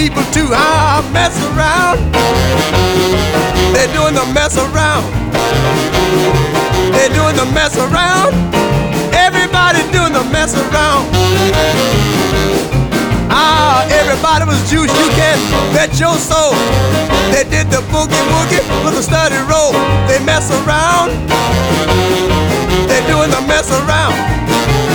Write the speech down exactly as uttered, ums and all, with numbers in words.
people to ah, mess around. They're doing the mess around. They're doing the mess around. Everybody doing the mess around. Ah, everybody was juice, you can bet your soul. They did the boogie woogie with a study